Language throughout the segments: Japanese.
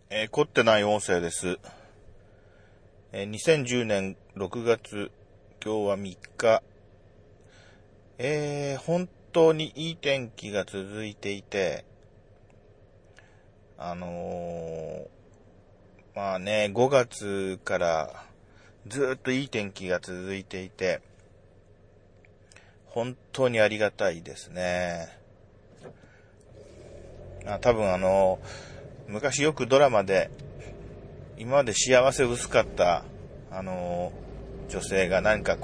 凝ってない音声です。2010年6月、今日は3日。本当にいい天気が続いていて、5月からずっといい天気が続いていて、本当にありがたいですね。多分昔よくドラマで、今まで幸せ薄かった、女性が何か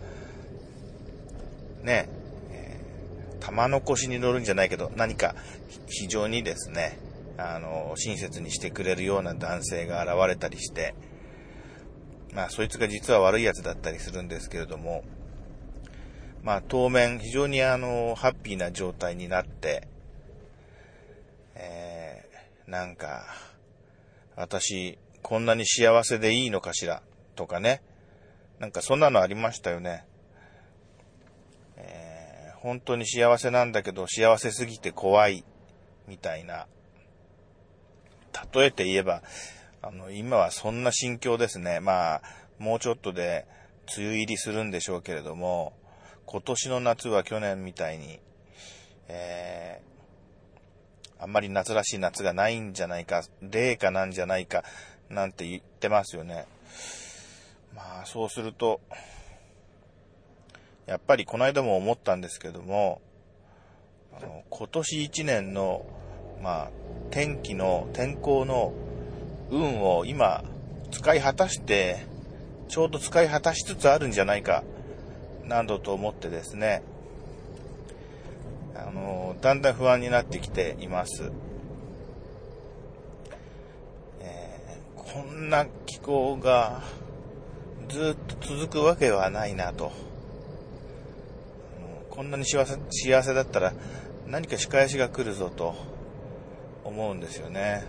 玉の腰に乗るんじゃないけど、何か非常にですね、親切にしてくれるような男性が現れたりして、そいつが実は悪いやつだったりするんですけれども、当面非常にハッピーな状態になって、私こんなに幸せでいいのかしらとかね、そんなのありましたよね。本当に幸せなんだけど幸せすぎて怖いみたいな。例えて言えば今はそんな心境ですね。もうちょっとで梅雨入りするんでしょうけれども、今年の夏は去年みたいに、あんまり夏らしい夏がないんじゃないか、冷夏なんじゃないかなんて言ってますよね。そうするとやっぱりこの間も思ったんですけども、今年1年の天候の運を今ちょうど使い果たしつつあるんじゃないかなどと思ってですね、だんだん不安になってきています。こんな気候がずっと続くわけはないなと。こんなに幸せだったら何か仕返しが来るぞと思うんですよね。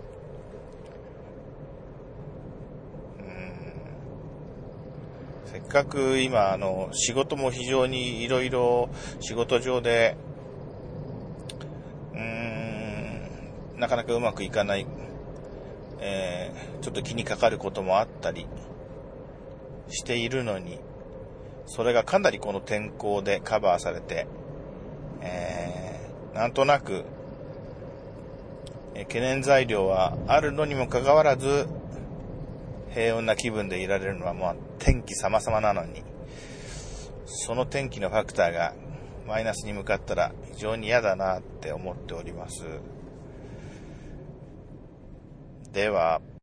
せっかく今仕事も非常にいろいろ仕事上でなかなかうまくいかない、ちょっと気にかかることもあったりしているのに、それがかなりこの天候でカバーされて、なんとなく、懸念材料はあるのにもかかわらず平穏な気分でいられるのは天気様々なのに、その天気のファクターがマイナスに向かったら非常に嫌だなって思っております。では。